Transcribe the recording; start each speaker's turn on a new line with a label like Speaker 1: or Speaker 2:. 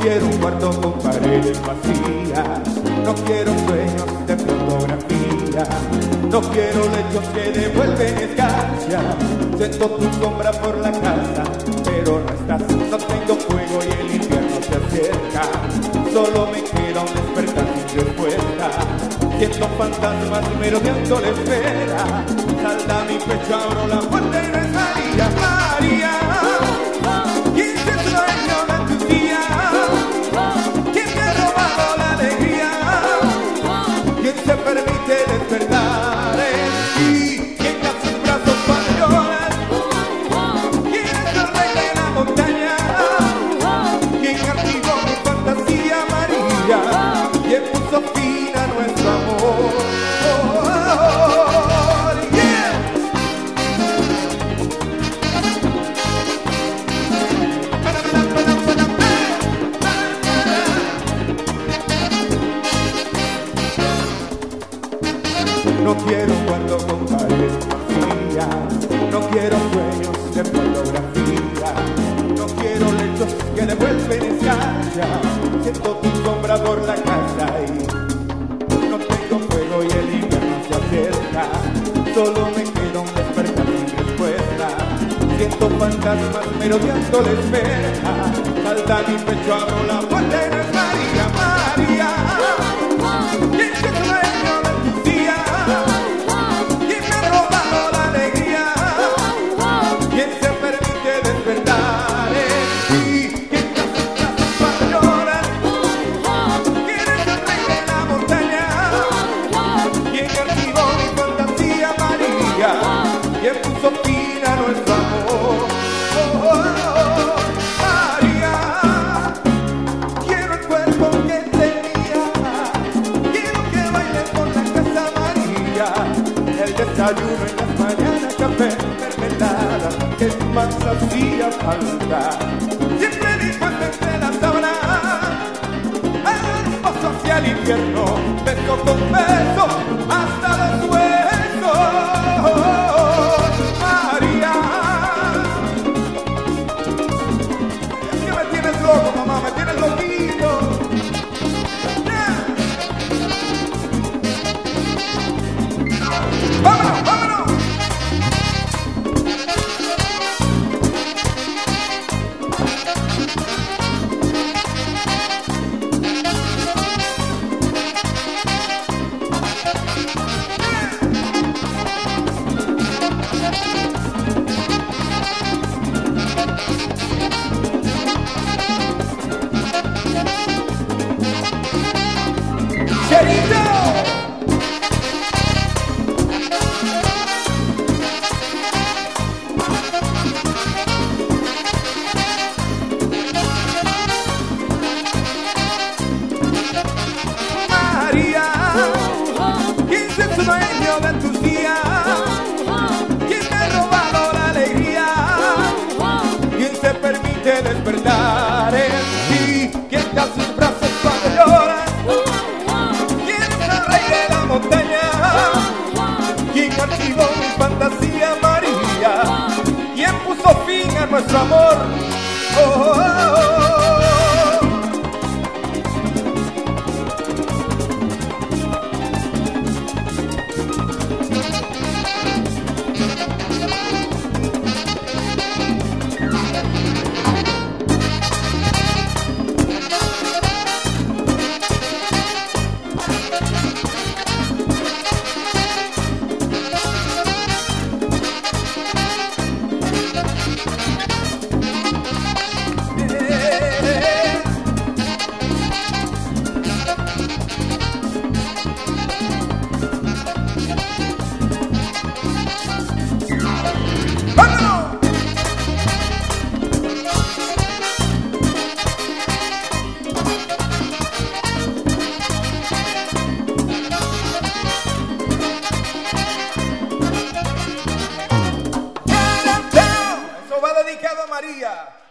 Speaker 1: quiero un cuarto con paredes vacías, no quiero sueños de fotografía, no quiero lechos que devuelven escarcha. Siento tu sombra por la casa, pero no estás. No tengo fuego y el invierno se acerca. Solo me queda un despertar sin respuesta. Siento fantasmas merodeando la espera. Salta mi pecho, abro la puerta y no es María, María. ¿Quién es el dueño de tus días? ¿Quién te ha robado la alegría? ¿Quién se permite despertar en ti? ¿Quién da sus brazos para llorar? ¿Quién es el rey de la montaña? ¿Quién activó mi fantasía, María? ¿Quién puso fin a nuestro amor? No quiero un cuarto con paredes vacías, no quiero sueños de fotografía, no quiero lechos que devuelven escarcha. Siento tu sombra por la casa y no tengo fuego y el invierno se acerca. Solo me queda un despertar sin respuesta. Siento fantasmas merodeando la espera. Salta mi pecho, abro la puerta y no es María, María. ¿Quién es el dueño de tus días? ¿Quién me ha robado la alegría? ¿Quién se permite despertar en ti? ¿Quién da sus brazos para llorar? ¿Quién es el rey de la montaña? ¿Quién activó mi fantasía, María? ¿Quién puso fin a nuestro amor? María, quiero el cuerpo que tenía, quiero que baile por la casa, María. El desayuno en las mañanas, café, mermelada, que más hacía falta. Siempre dispuesta entre las sábanas a dar un paso hacia el infierno, beso con beso hasta los huesos. María, es que me tienes loco, mamá, me tienes loquito. ¡Vámonos, vámonos! ¡Querido! María, ¿quién es el dueño de tus días? ¿Quién te ha robado la alegría? ¿Quién se permite despertar en ti? ¿Quién da sus brazos cuando lloras? ¿Quién es el rey de la montaña? ¿Quién activó mi fantasía, María? ¿Quién puso fin a nuestro amor? Oh, oh, oh, oh. María.